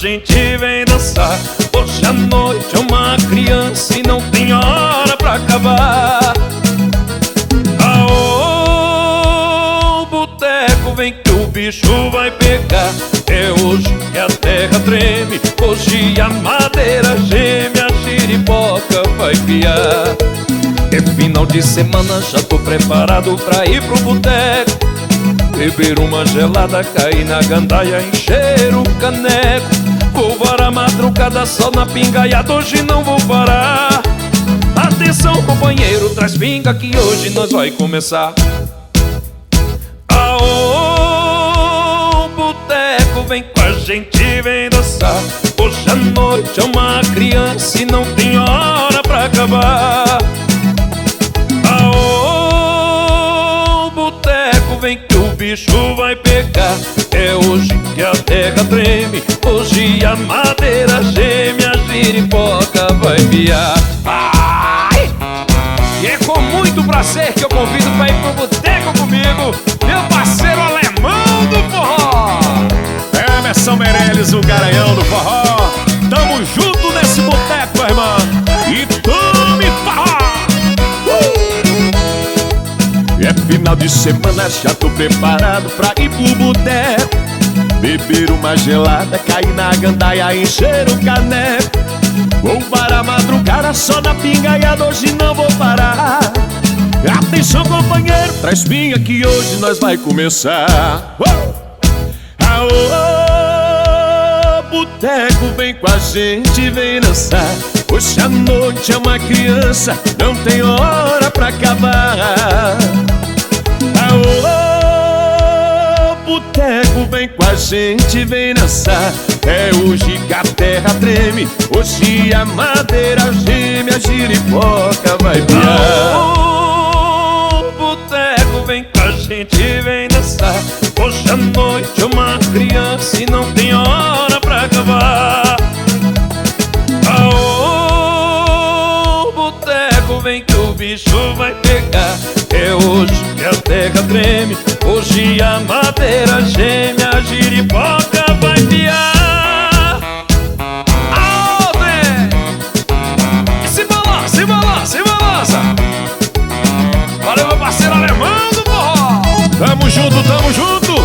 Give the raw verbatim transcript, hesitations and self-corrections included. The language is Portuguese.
gente vem dançar. Hoje à noite é uma criança e não tem hora pra acabar. Aô, boteco, vem que o bicho vai pegar. É hoje que a terra treme, hoje a madeira geme, a giripoca vai piar. É final de semana, já tô preparado pra ir pro boteco, beber uma gelada, cair na gandaia, encher o caneco. Vou varar a madrugada só na pingaiada, hoje não vou parar. Atenção companheiro, traz pinga que hoje nós vai começar. Aô, boteco, vem com a gente, vem dançar. Hoje à noite é uma criança e não tem hora pra acabar. Aô, boteco, vem que o bicho vai pegar. É hoje que a terra treme, hoje a madeira geme, a giripoca vai piar. Ai! E é com muito prazer que eu convido pra ir pro boteco comigo meu parceiro alemão do forró, Emerson Meirelles, o garanhão do forró. Tamo junto nesse boteco, irmã, e tome forró! É final de semana, já tô preparado pra ir pro boteco, beber uma gelada, cair na gandaia, encher o caneco. Vou parar a madrugada só na pingaiada, hoje não vou parar. Atenção companheiro, traz pinga que hoje nós vai começar. uh! Aô, boteco, vem com a gente, vem dançar. Hoje à noite é uma criança, não tem hora pra acabar. Aô, boteco, vem com a gente, vem dançar. É hoje que a terra treme, hoje a madeira geme, a giripoca vai piar. Aô, boteco, vem com a gente, vem dançar. Hoje à noite é uma criança e não tem hora pra acabar. Aô, boteco, vem que o bicho vai pegar. É hoje que a terra treme, hoje a madeira geme, a giripoca vai piar. Aô, vem! E se balança, se balança, se balança. Valeu, meu parceiro alemão do forró. Tamo junto, tamo junto.